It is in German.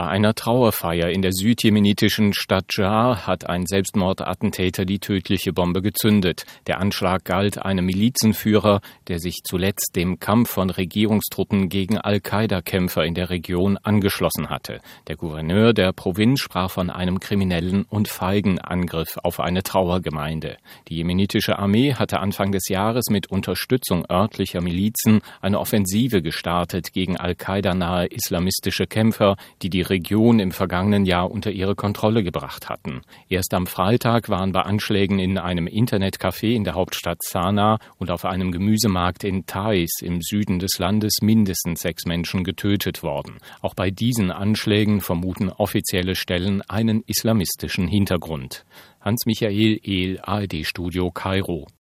Bei einer Trauerfeier in der südjemenitischen Stadt Jar hat ein Selbstmordattentäter die tödliche Bombe gezündet. Der Anschlag galt einem Milizenführer, der sich zuletzt dem Kampf von Regierungstruppen gegen Al-Qaida-Kämpfer in der Region angeschlossen hatte. Der Gouverneur der Provinz sprach von einem kriminellen und feigen Angriff auf eine Trauergemeinde. Die jemenitische Armee hatte Anfang des Jahres mit Unterstützung örtlicher Milizen eine Offensive gestartet gegen Al-Qaida-nahe islamistische Kämpfer, die Region im vergangenen Jahr unter ihre Kontrolle gebracht hatten. Erst am Freitag waren bei Anschlägen in einem Internetcafé in der Hauptstadt Sanaa und auf einem Gemüsemarkt in Taiz im Süden des Landes mindestens 6 Menschen getötet worden. Auch bei diesen Anschlägen vermuten offizielle Stellen einen islamistischen Hintergrund. Hans-Michael Ehl, ARD-Studio Kairo.